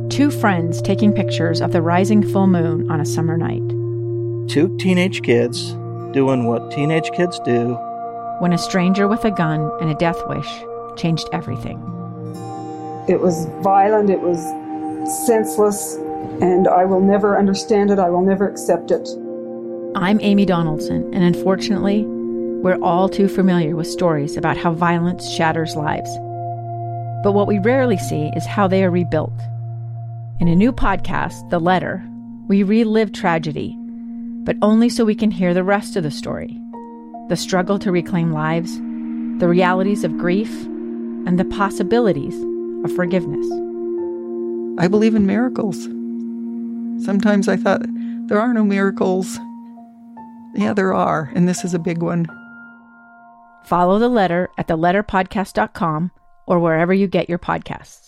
Two friends taking pictures of the rising full moon on a summer night. Two teenage kids doing what teenage kids do. When a stranger with a gun and a death wish changed everything. It was violent, it was senseless, and I will never understand it, I will never accept it. I'm Amy Donaldson, and unfortunately, we're all too familiar with stories about how violence shatters lives. But what we rarely see is how they are rebuilt. In a new podcast, The Letter, we relive tragedy, but only so we can hear the rest of the story. The struggle to reclaim lives, the realities of grief, and the possibilities of forgiveness. I believe in miracles. Sometimes I thought, there are no miracles. Yeah, there are, and this is a big one. Follow The Letter at theletterpodcast.com or wherever you get your podcasts.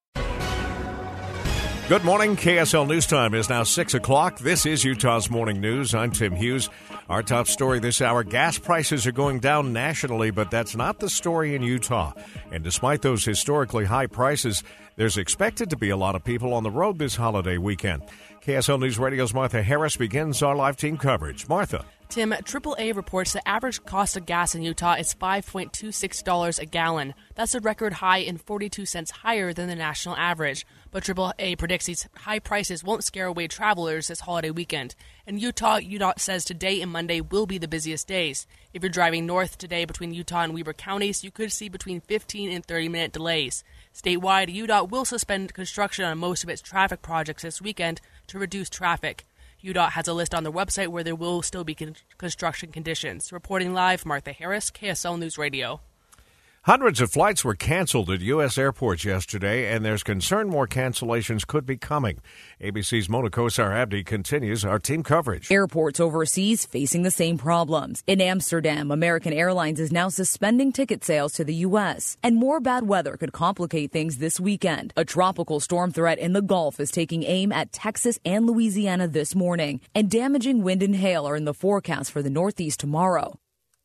Good morning. KSL News Time is now 6 o'clock. This is Utah's Morning News. I'm Tim Hughes. Our top story this hour, gas prices are going down nationally, but that's not the story in Utah. And despite those historically high prices, there's expected to be a lot of people on the road this holiday weekend. KSL News Radio's Martha Harris begins our live team coverage. Martha. Tim, AAA reports the average cost of gas in Utah is $5.26 a gallon. That's a record high and 42 cents higher than the national average. But AAA predicts these high prices won't scare away travelers this holiday weekend. In Utah, UDOT says today and Monday will be the busiest days. If you're driving north today between Utah and Weber counties, you could see between 15 and 30-minute delays. Statewide, UDOT will suspend construction on most of its traffic projects this weekend to reduce traffic. UDOT has a list on their website where there will still be construction conditions. Reporting live, Martha Harris, KSL News Radio. Hundreds of flights were canceled at U.S. airports yesterday, and there's concern more cancellations could be coming. ABC's Mona Kosar-Abdi continues our team coverage. Airports overseas facing the same problems. In Amsterdam, American Airlines is now suspending ticket sales to the U.S. And more bad weather could complicate things this weekend. A tropical storm threat in the Gulf is taking aim at Texas and Louisiana this morning, and damaging wind and hail are in the forecast for the Northeast tomorrow.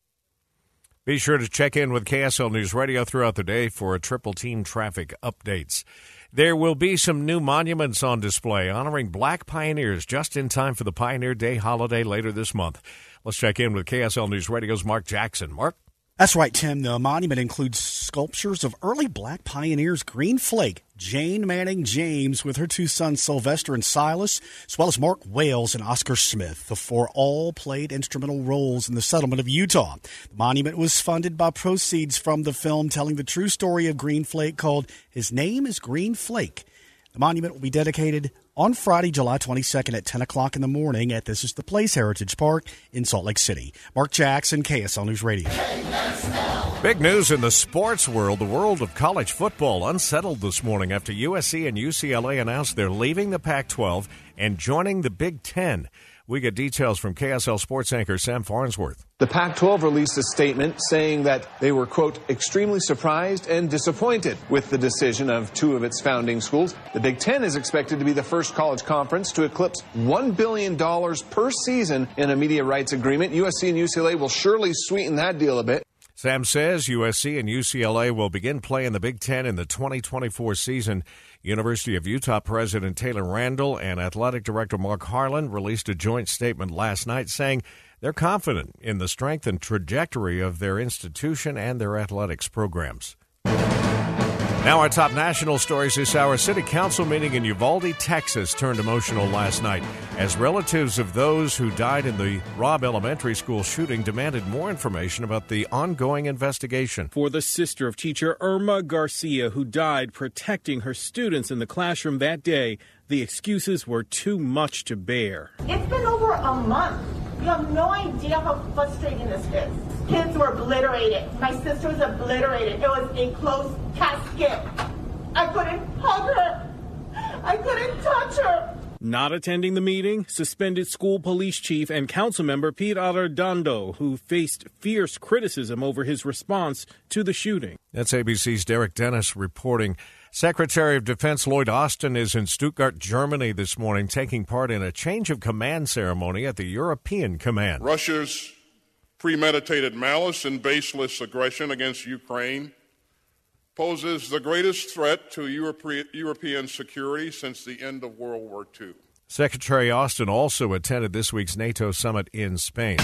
Be sure to check in with KSL News Radio throughout the day for a triple team traffic updates. There will be some new monuments on display honoring Black pioneers just in time for the Pioneer Day holiday later this month. Let's check in with KSL News Radio's Mark Jackson. Mark? That's right, Tim. The monument includes sculptures of early Black pioneers Green Flake, Jane Manning James with her two sons Sylvester and Silas, as well as Mark Wales and Oscar Smith. The four all played instrumental roles in the settlement of Utah. The monument was funded by proceeds from the film telling the true story of Green Flake called His Name is Green Flake. The monument will be dedicated on Friday, July 22nd at 10 o'clock in the morning at This Is the Place Heritage Park in Salt Lake City. Mark Jackson, KSL News Radio. Big news in the sports world. The world of college football unsettled this morning after USC and UCLA announced they're leaving the Pac-12 and joining the Big Ten. We get details from KSL sports anchor Sam Farnsworth. The Pac-12 released a statement saying that they were, quote, extremely surprised and disappointed with the decision of two of its founding schools. The Big Ten is expected to be the first college conference to eclipse $1 billion per season in a media rights agreement. USC and UCLA will surely sweeten that deal a bit. Sam says USC and UCLA will begin play in the Big Ten in the 2024 season. University of Utah President Taylor Randall and Athletic Director Mark Harlan released a joint statement last night saying they're confident in the strength and trajectory of their institution and their athletics programs. Now our top national stories this hour. City Council meeting in Uvalde, Texas turned emotional last night as relatives of those who died in the Robb Elementary School shooting demanded more information about the ongoing investigation. For the sister of teacher Irma Garcia, who died protecting her students in the classroom that day, the excuses were too much to bear. It's been over a month. You have no idea how frustrating this is. Kids were obliterated. My sister was obliterated. It was a closed casket. I couldn't hug her. I couldn't touch her. Not attending the meeting, suspended school police chief and council member Pete Arredondo, who faced fierce criticism over his response to the shooting. That's ABC's Derek Dennis reporting. Secretary of Defense Lloyd Austin is in Stuttgart, Germany this morning, taking part in a change of command ceremony at the European Command. Russia's premeditated malice and baseless aggression against Ukraine poses the greatest threat to European security since the end of World War II. Secretary Austin also attended this week's NATO summit in Spain.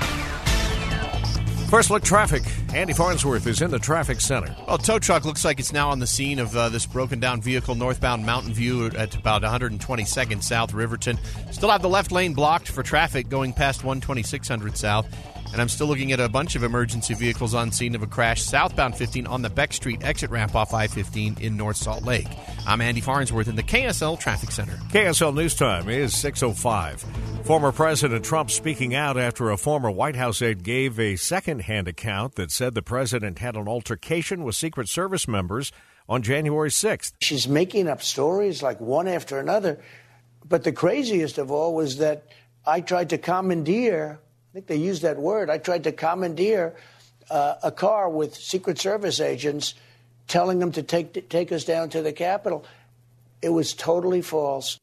First look traffic. Andy Farnsworth is in the traffic center. Well, tow truck looks like it's now on the scene of this broken down vehicle northbound Mountain View at about 122nd South Riverton. Still have the left lane blocked for traffic going past 12600 South. And I'm still looking at a bunch of emergency vehicles on scene of a crash southbound 15 on the Beck Street exit ramp off I-15 in North Salt Lake. I'm Andy Farnsworth in the KSL Traffic Center. KSL News Time is 6:05. Former President Trump speaking out after a former White House aide gave a second-hand account that said the president had an altercation with Secret Service members on January 6th. She's making up stories like one after another. But the craziest of all was that I tried to commandeer, I think they used that word, I tried to commandeer a car with Secret Service agents telling them to take us down to the Capitol. It was totally false.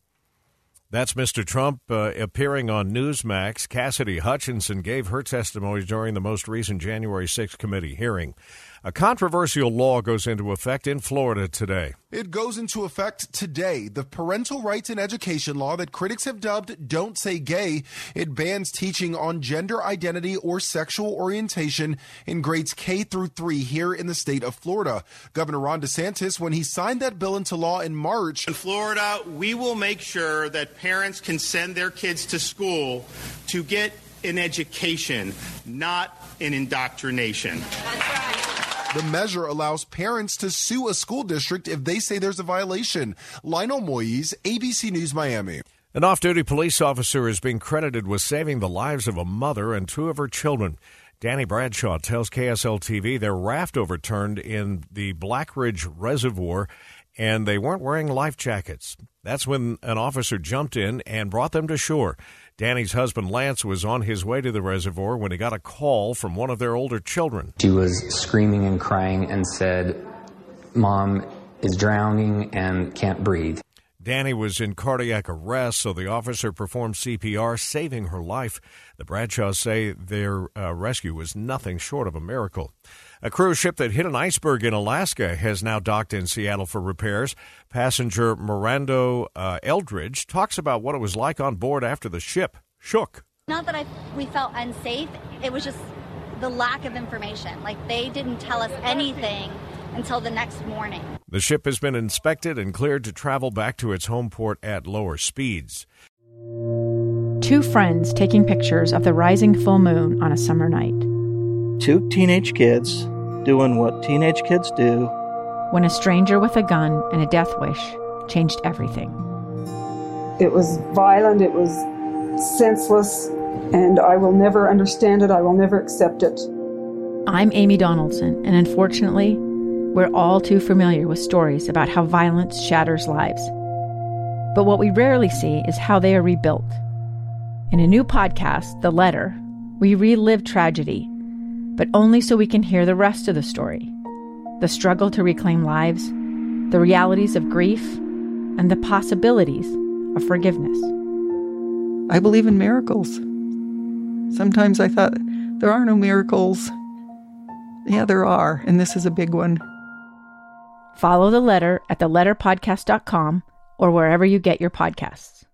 That's Mr. Trump appearing on Newsmax. Cassidy Hutchinson gave her testimony during the most recent January 6th committee hearing. A controversial law goes into effect in Florida today. It goes into effect today. The parental rights in education law that critics have dubbed Don't Say Gay. It bans teaching on gender identity or sexual orientation in grades K through 3 here in the state of Florida. Governor Ron DeSantis, when he signed that bill into law in March. In Florida, we will make sure that parents can send their kids to school to get an education, not an indoctrination. That's right. The measure allows parents to sue a school district if they say there's a violation. Lionel Moyes, ABC News, Miami. An off-duty police officer is being credited with saving the lives of a mother and 2 of her children. Danny Bradshaw tells KSL-TV their raft overturned in the Black Ridge Reservoir, and they weren't wearing life jackets. That's when an officer jumped in and brought them to shore. Danny's husband, Lance, was on his way to the reservoir when he got a call from one of their older children. She was screaming and crying and said, "Mom is drowning and can't breathe." Danny was in cardiac arrest, so the officer performed CPR, saving her life. The Bradshaws say their rescue was nothing short of a miracle. A cruise ship that hit an iceberg in Alaska has now docked in Seattle for repairs. Passenger Mirando Eldridge talks about what it was like on board after the ship shook. Not that we felt unsafe. It was just the lack of information. Like, they didn't tell us anything until the next morning. The ship has been inspected and cleared to travel back to its home port at lower speeds. 2 friends taking pictures of the rising full moon on a summer night. 2 teenage kids doing what teenage kids do. When a stranger with a gun and a death wish changed everything. It was violent, it was senseless, and I will never understand it. I will never accept it. I'm Amy Donaldson, and unfortunately, we're all too familiar with stories about how violence shatters lives. But what we rarely see is how they are rebuilt. In a new podcast, The Letter, we relive tragedy, but only so we can hear the rest of the story. The struggle to reclaim lives, the realities of grief, and the possibilities of forgiveness. I believe in miracles. Sometimes I thought, there are no miracles. Yeah, there are, and this is a big one. Follow The Letter at theletterpodcast.com or wherever you get your podcasts.